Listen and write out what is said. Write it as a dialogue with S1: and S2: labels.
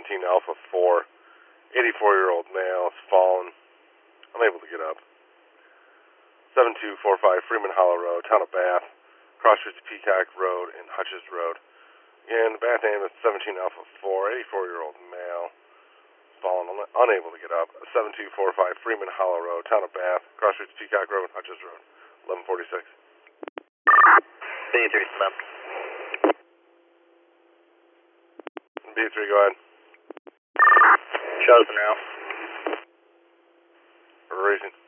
S1: 17 Alpha 4, 84-year-old male, has fallen, unable to get up. 7245 Freeman Hollow Road, Town of Bath, Crossroads Peacock Road and Hutches Road. And the Bath name is 17 Alpha 4, 84-year-old male, fallen, unable to get up. 7245 Freeman Hollow Road, Town of Bath, Crossroads Peacock Road and Hutches Road. 1146.
S2: B3, Slim.
S1: B3, go ahead.
S2: Chosen now.
S1: Racing.